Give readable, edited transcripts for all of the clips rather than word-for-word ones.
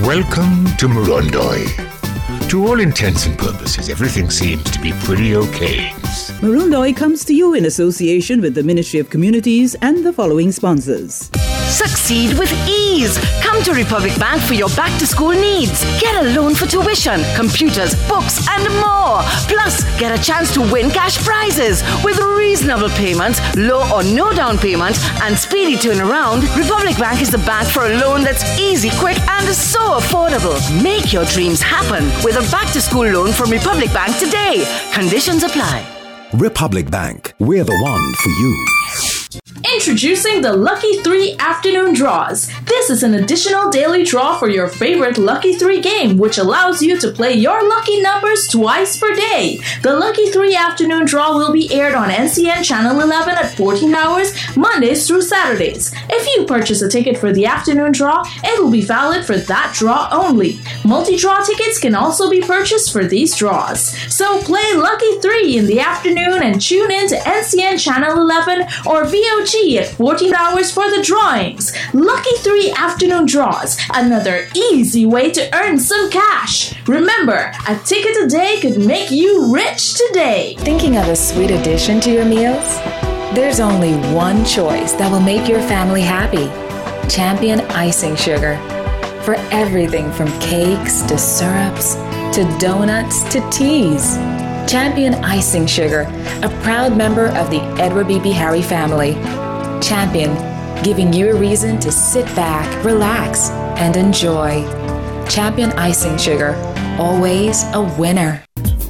Welcome to Murundoi. To all intents and purposes, everything seems to be pretty okay. Murundoi comes to you in association with the Ministry of Communities and the following sponsors. Succeed with ease. Come to Republic Bank for your back-to-school needs. Get a loan for tuition, computers, books, and more. Plus, get a chance to win cash prizes. With reasonable payments, low or no down payment, and speedy turnaround, Republic Bank is the bank for a loan that's easy, quick, and so affordable. Make your dreams happen with a back-to-school loan from Republic Bank today. Conditions apply. Republic Bank, we're the one for you. Introducing the Lucky 3 Afternoon Draws. This is an additional daily draw for your favorite Lucky 3 game, which allows you to play your lucky numbers twice per day. The Lucky 3 Afternoon Draw will be aired on NCN Channel 11 at 14 hours, Mondays through Saturdays. If you purchase a ticket for the afternoon draw, it will be valid for that draw only. Multi-draw tickets can also be purchased for these draws. So play Lucky 3 in the afternoon and tune in to NCN Channel 11 or VOG at 14 hours for the drawings. Lucky 3 Afternoon Draws, another easy way to earn some cash. Remember, a ticket a day could make you rich today. Thinking of a sweet addition to your meals? There's only one choice that will make your family happy. Champion Icing Sugar. For everything from cakes to syrups to donuts to teas. Champion Icing Sugar, a proud member of the Edward B.B. Harry family. Champion, giving you a reason to sit back, relax, and enjoy. Champion Icing Sugar, always a winner.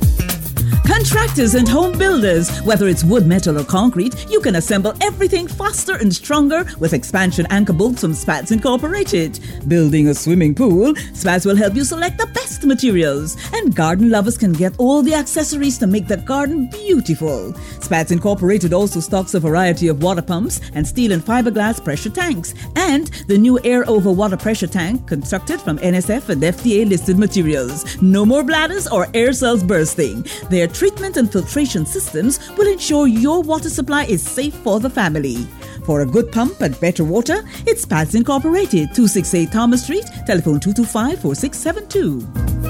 Contractors and home builders, whether it's wood, metal, or concrete, you can assemble everything faster and stronger with expansion anchor bolts from Spats Incorporated. Building a swimming pool, Spats will help you select the best materials. And garden lovers can get all the accessories to make the garden beautiful. Spats Incorporated also stocks a variety of water pumps and steel and fiberglass pressure tanks. And the new air over water pressure tank constructed from NSF and FDA listed materials. No more bladders or air cells bursting. Their treatment and filtration systems will ensure your water supply is safe for the family. For a good pump and better water, it's Spats Incorporated, 268 Thomas Street, telephone 225-4672.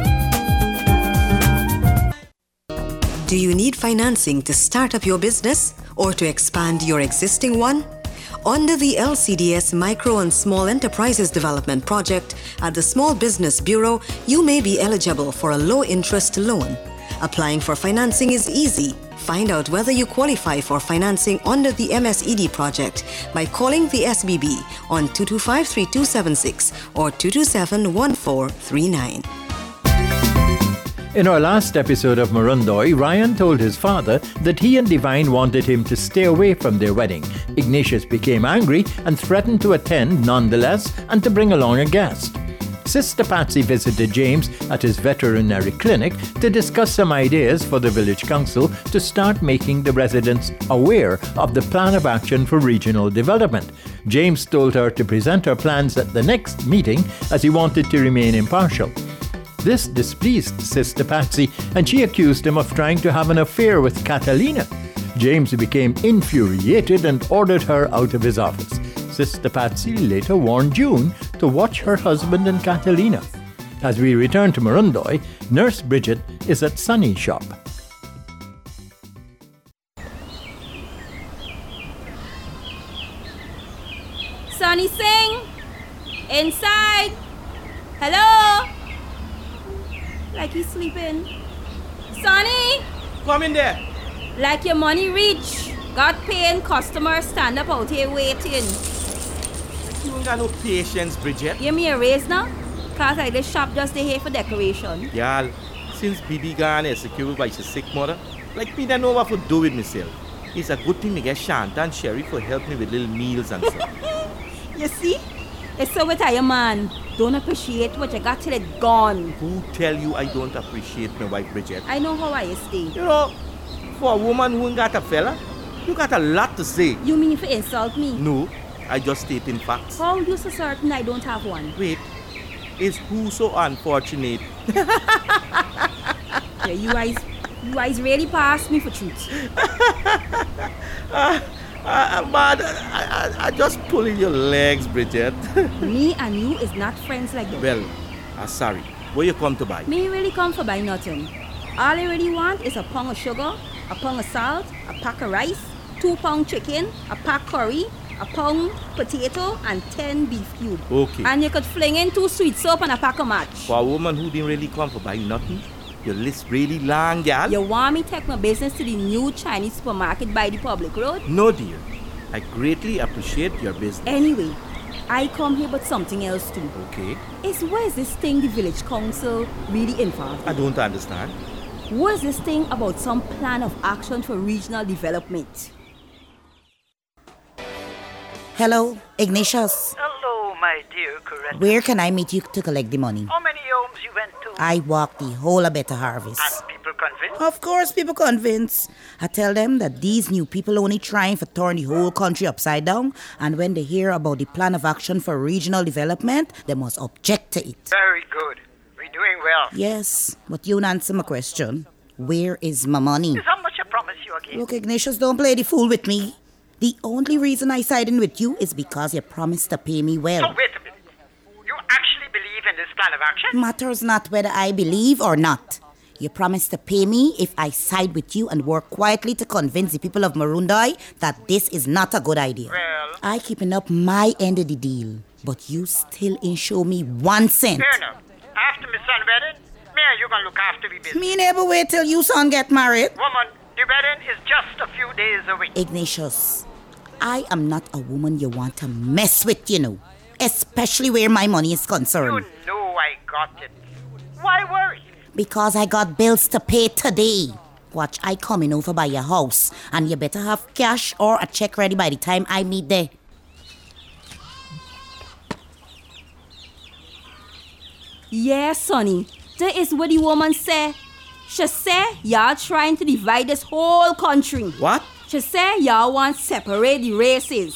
Do you need financing to start up your business or to expand your existing one? Under the LCDS Micro and Small Enterprises Development Project at the Small Business Bureau, you may be eligible for a low-interest loan. Applying for financing is easy. Find out whether you qualify for financing under the MSED project by calling the SBB on 225-3276 or 227-1439. In our last episode of Murundoi, Ryan told his father that he and Divine wanted him to stay away from their wedding. Ignatius became angry and threatened to attend nonetheless and to bring along a guest. Sister Patsy visited James at his veterinary clinic to discuss some ideas for the village council to start making the residents aware of the plan of action for regional development. James told her to present her plans at the next meeting as he wanted to remain impartial. This displeased Sister Patsy and she accused him of trying to have an affair with Catalina. James became infuriated and ordered her out of his office. Sister Patsy later warned June to watch her husband and Catalina. As we return to Murundoi, Nurse Bridget is at Sunny's shop. Sunny Singh! Inside! Hello? Like he's sleeping. Sunny! Come in there. Like your money reach. Got paying customers stand up out here waiting. You ain't got no patience, Bridget. Give me a raise now? Cause I just shop just here for decoration. Y'all, since Bibi gone is secured by his sick mother, like me don't know what to do with myself. It's a good thing to get Shanta and Sherry for help me with little meals and stuff. You see? It's so with your man. Don't appreciate what you got till it's gone. Who tell you I don't appreciate my wife, Bridget? I know how I stay. You know, for a woman who ain't got a fella, you got a lot to say. You mean if you insult me? No, I just stating facts. How you so certain I don't have one? Wait, is who so unfortunate? Yeah, you guys really passed me for truth. Man, I just pulling your legs, Bridget. Me and you is not friends like that. Well, Sorry. What you come to buy? Me really come for buy nothing. All I really want is a pound of sugar, a pound of salt, a pack of rice, 2 pound chicken, a pack curry, a pound potato, and 10 beef cube. Okay. And you could fling in 2 sweet soap and a pack of match. For a woman who didn't really come for buy nothing, your list really long, gal. You want me to take my business to the new Chinese supermarket by the public road? No, dear. I greatly appreciate your business. Anyway, I come here but something else too. Okay. What is this thing the village council really involved in? I don't understand. What is this thing about some plan of action for regional development? Hello, Ignatius. Hello, my dear Coretta. Where can I meet you to collect the money? How many homes you went to? I walk the whole of Better Harvest. And people convinced? Of course, people convinced. I tell them that these new people only trying to turn the whole country upside down, and when they hear about the plan of action for regional development, they must object to it. Very good. We're doing well. Yes, but you don't answer my question. Where is my money? Is how much I promise you again? Look, Ignatius, don't play the fool with me. The only reason I sided with you is because you promised to pay me well. So wait a minute. You actually believe in this plan of action? Matters not whether I believe or not. You promised to pay me if I side with you and work quietly to convince the people of Marundoi that this is not a good idea. Well, I keeping up my end of the deal, but you still ain't show me 1 cent. fair enough. After my son wedding, me and you gonna look after me business. Me never wait till you son get married. Woman, the wedding is just a few days away. Ignatius, I am not a woman you want to mess with, you know. Especially where my money is concerned. You know I got it. Why worry? Because I got bills to pay today. Watch, I coming over by your house, and you better have cash or a check ready by the time I meet there. Yes, Sonny. That is what the woman say. She say y'all trying to divide this whole country. What? She say y'all want separate the races.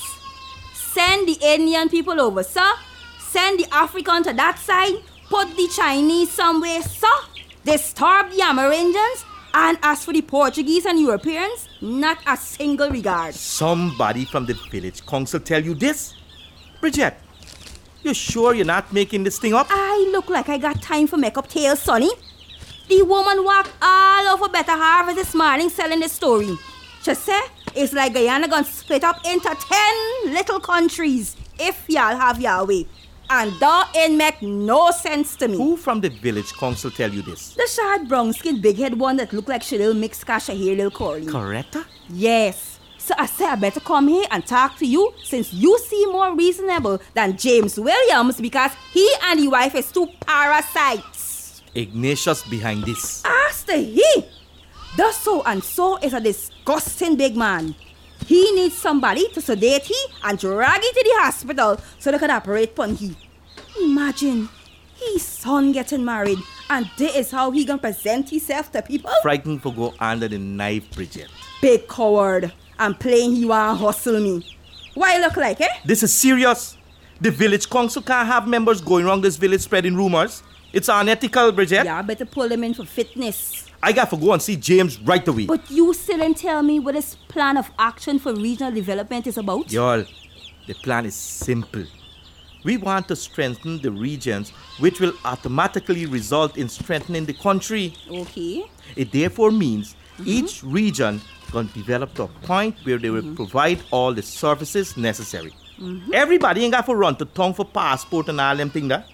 Send the Indian people over, sir. Send the African to that side. Put the Chinese somewhere, sir. Disturb the Amerindians. And as for the Portuguese and Europeans, not a single regard. Somebody from the village council tell you this? Bridget, you sure you're not making this thing up? I look like I got time for make up tales, Sonny. The woman walked all over Better Harvest this morning selling this story. She said it's like Guyana gonna split up into 10 little countries if y'all have your way. And that ain't make no sense to me. Who from the village council tell you this? The short brown skin big head one that look like she little mixed cash a hair little Corey. Coretta? Yes. So I said I better come here and talk to you since you seem more reasonable than James Williams because he and his wife is 2 parasites. Ignatius behind this. As to he, the so and so is a disgusting big man. He needs somebody to sedate he and drag him to the hospital so they can operate upon he. Imagine, his son getting married and this is how he gonna present himself to people? Frightened for go under the knife, Bridget. Big coward. And playing he want to hustle me. Why look like, eh? This is serious. The village council can't have members going around this village spreading rumors. It's unethical, Bridget. Yeah, I better pull them in for fitness. I got to go and see James right away. But you still didn't tell me what this plan of action for regional development is about. Y'all, the plan is simple. We want to strengthen the regions, which will automatically result in strengthening the country. Okay. It therefore means each region going to develop to a point where they will provide all the services necessary. Everybody ain't got to run to town for passport and all them things there.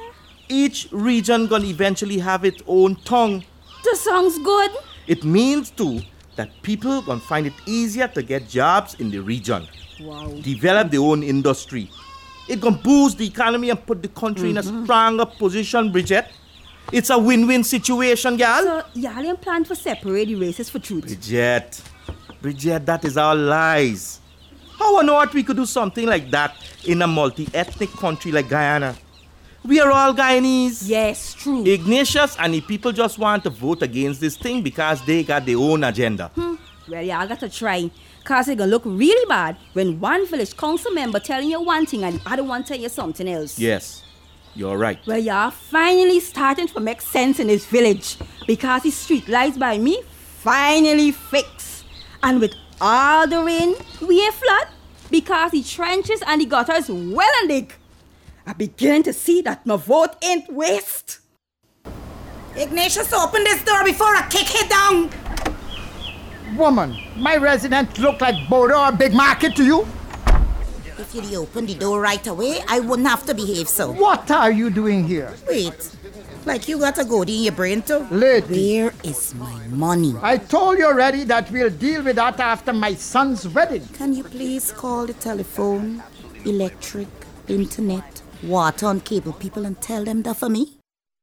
Each region going to eventually have its own tongue. That sounds good. It means too that people going to find it easier to get jobs in the region. Wow. Develop their own industry. It going to boost the economy and put the country in a stronger position, Bridget. It's a win-win situation, girl. So, y'all ain't plan for separate the races for truth. Bridget, that is our lies. How on earth we could do something like that in a multi-ethnic country like Guyana? We are all Guyanese. Yes, true. Ignatius and the people just want to vote against this thing because they got their own agenda. Well, y'all got to try. Because it's going to look really bad when one village council member telling you one thing and the other one tell you something else. Yes, you're right. Well, y'all finally starting to make sense in this village because the street lights by me finally fixed. And with all the rain, we ain't flood because the trenches and the gutters well and dig. I begin to see that my vote ain't waste. Ignatius, open this door before I kick it down. Woman, my residence look like Bodo or Big Market to you? If you'd open the door right away, I wouldn't have to behave so. What are you doing here? Wait, like you got a goatee in your brain too? Lady. Where is my money? I told you already that we'll deal with that after my son's wedding. Can you please call the telephone, electric, internet, water and cable people and tell them that for me?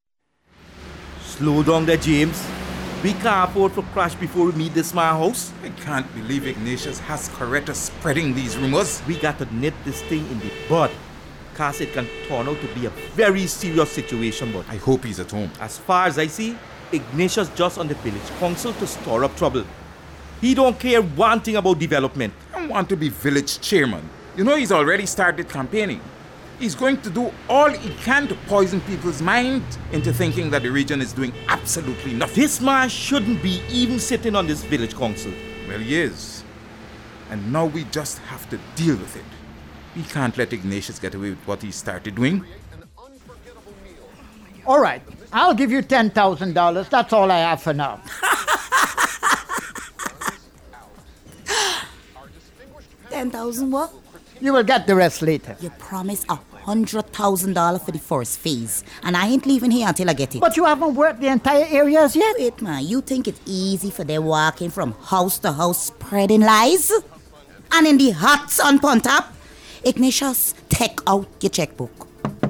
Slow down there, James. We can't afford to crash before we meet this man house. I can't believe Ignatius has Coretta spreading these rumors. We got to nip this thing in the bud, cause it can turn out to be a very serious situation, but I hope he's at home. As far as I see, Ignatius just on the village council to stir up trouble. He don't care one thing about development. I want to be village chairman. You know he's already started campaigning. He's going to do all he can to poison people's mind into thinking that the region is doing absolutely nothing. This man shouldn't be even sitting on this village council. Well, he is. And now we just have to deal with it. We can't let Ignatius get away with what he started doing. All right, I'll give you $10,000. That's all I have for now. $10,000 what? You will get the rest later. You promised $100,000 for the first phase, and I ain't leaving here until I get it. But you haven't worked the entire areas yet. Wait, man, you think it's easy for them walking from house to house spreading lies? And in the hot sun on top? Ignatius, take out your checkbook.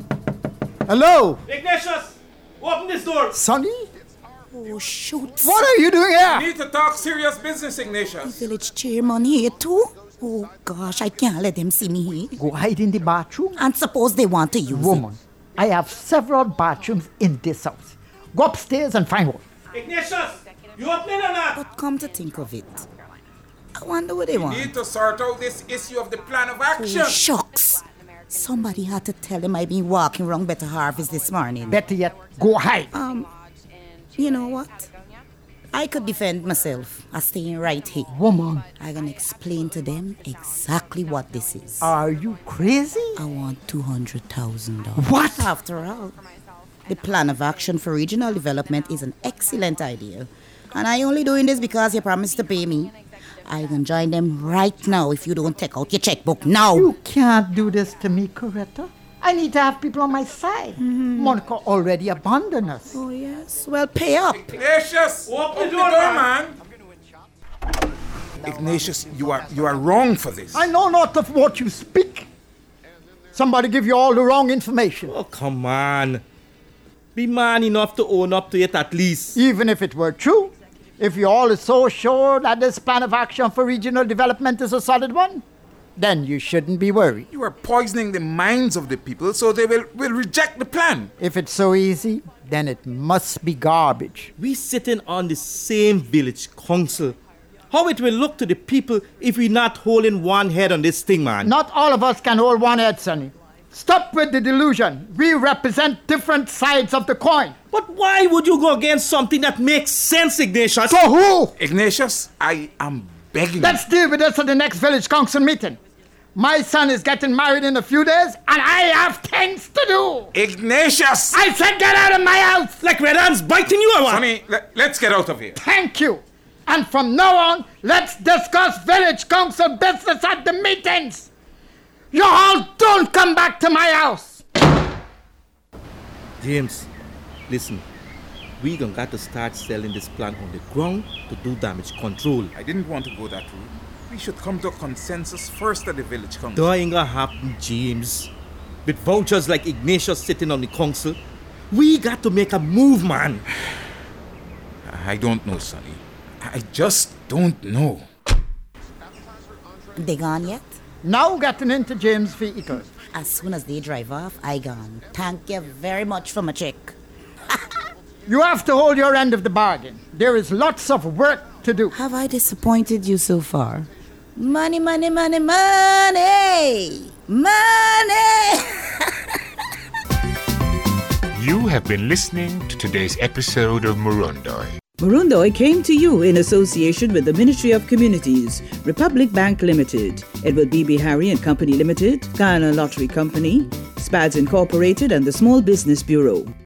Hello? Ignatius, open this door. Sonny? Oh, shoot. What are you doing here? We need to talk serious business, Ignatius. The village chairman here too? Oh, gosh, I can't let them see me here. Go hide in the bathroom. And suppose they want to use Woman, I have several bathrooms in this house. Go upstairs and find one. Ignatius, you opening or not? But come to think of it, I wonder what they want. We need to sort out this issue of the plan of action. Oh, shucks. Somebody had to tell him I've been walking wrong Better Harvest this morning. Better yet, go hide. You know what? I could defend myself. I'm staying right here. Woman. I'm going to explain to them exactly what this is. Are you crazy? I want $200,000. What? After all, the plan of action for regional development is an excellent idea. And I only doing this because you promised to pay me. I can join them right now if you don't take out your checkbook now. You can't do this to me, Coretta. I need to have people on my side. Monica already abandoned us. Oh, yes. Well, pay up. Ignatius, open the door, man. Ignatius, you are wrong for this. I know not of what you speak. Somebody give you all the wrong information. Oh, come on. Be man enough to own up to it at least. Even if it were true, if you all are so sure that this plan of action for regional development is a solid one, then you shouldn't be worried. You are poisoning the minds of the people so they will reject the plan. If it's so easy, then it must be garbage. We sitting on the same village council. How it will look to the people if we not holding one head on this thing, man? Not all of us can hold one head, Sonny. Stop with the delusion. We represent different sides of the coin. But why would you go against something that makes sense, Ignatius? For who? Ignatius, I am begging Let's deal with this at the next village council meeting. My son is getting married in a few days, and I have things to do. Ignatius! I said get out of my house! Like Red Hand's biting you or what? Sonny, let's get out of here. Thank you. And from now on, let's discuss village council business at the meetings. You all don't come back to my house. James, listen. We gonna got to start selling this plan on the ground to do damage control. I didn't want to go that route. We should come to a consensus first at the village council. That ain't gonna happen, James. With vouchers like Ignatius sitting on the council, we got to make a move, man. I don't know, Sonny. I just don't know. They gone yet? Now getting into James' vehicle. As soon as they drive off, I gone. Thank you very much for my check. You have to hold your end of the bargain. There is lots of work to do. Have I disappointed you so far? Money, money, money, money! Money! You have been listening to today's episode of Murundoi. Murundoi came to you in association with the Ministry of Communities, Republic Bank Limited, Edward B.B. Harry and Company Limited, Guyana Lottery Company, SPADS Incorporated and the Small Business Bureau.